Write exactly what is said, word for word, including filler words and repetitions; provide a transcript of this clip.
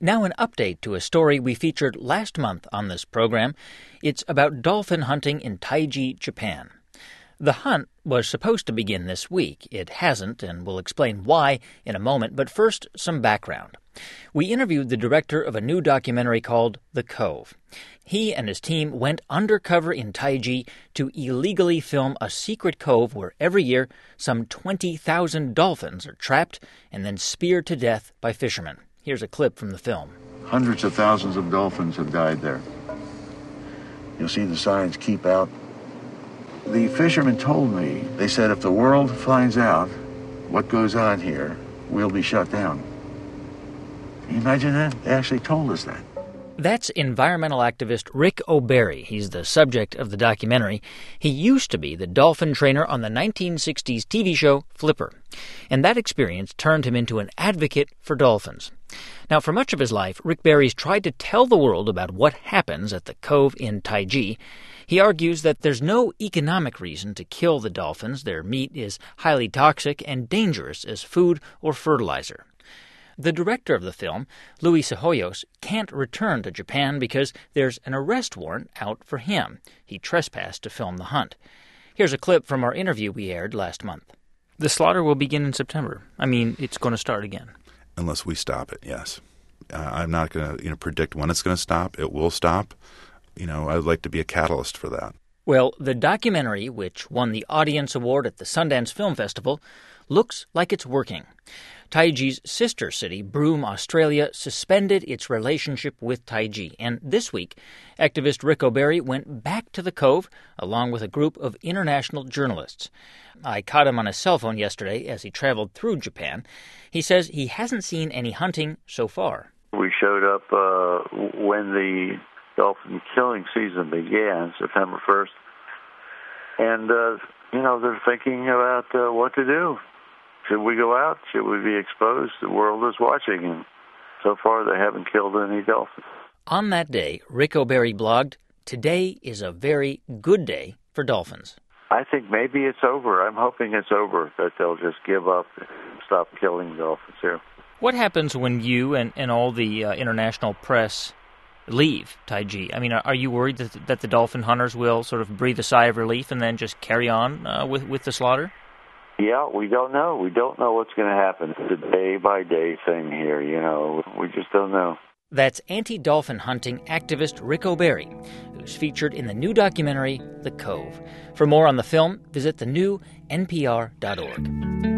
Now an update to a story we featured last month on this program. It's about dolphin hunting in Taiji, Japan. The hunt was supposed to begin this week. It hasn't, and we'll explain why in a moment. But first, some background. We interviewed the director of a new documentary called The Cove. He and his team went undercover in Taiji to illegally film a secret cove where every year some twenty thousand dolphins are trapped and then speared to death by fishermen. Here's a clip from the film. Hundreds of thousands of dolphins have died there. You'll see the signs, keep out. The fishermen told me, they said if the world finds out what goes on here, we'll be shut down. Can you imagine that? They actually told us that. That's environmental activist Rick O'Barry. He's the subject of the documentary. He used to be the dolphin trainer on the nineteen sixties T V show Flipper, and that experience turned him into an advocate for dolphins. Now, for much of his life, Rick Barry's tried to tell the world about what happens at the cove in Taiji. He argues that there's no economic reason to kill the dolphins. Their meat is highly toxic and dangerous as food or fertilizer. The director of the film, Luis Cehoyos, can't return to Japan because there's an arrest warrant out for him. He trespassed to film the hunt. Here's a clip from our interview we aired last month. The slaughter will begin in September. I mean, it's going to start again. Unless we stop it, yes. Uh, I'm not going to you know, predict when it's going to stop. It will stop. You know, I'd like to be a catalyst for that. Well, the documentary, which won the Audience Award at the Sundance Film Festival, looks like it's working. Taiji's sister city, Broome, Australia, suspended its relationship with Taiji. And this week, activist Rick O'Barry went back to the cove along with a group of international journalists. I caught him on his cell phone yesterday as he traveled through Japan. He says he hasn't seen any hunting so far. We showed up uh, when the dolphin killing season began, September first. And, uh, you know, they're thinking about uh, what to do. Should we go out? Should we be exposed? The world is watching, and so far they haven't killed any dolphins. On that day, Rick O'Barry blogged, "Today is a very good day for dolphins." I think maybe it's over. I'm hoping it's over, that they'll just give up and stop killing dolphins here. What happens when you and, and all the uh, international press leave Taiji? I mean, are, are you worried that, that the dolphin hunters will sort of breathe a sigh of relief and then just carry on uh, with, with the slaughter? Yeah, we don't know. We don't know what's going to happen. It's a day-by-day thing here, you know. We just don't know. That's anti-dolphin hunting activist Rick O'Barry, who's featured in the new documentary, The Cove. For more on the film, visit the new N P R dot org.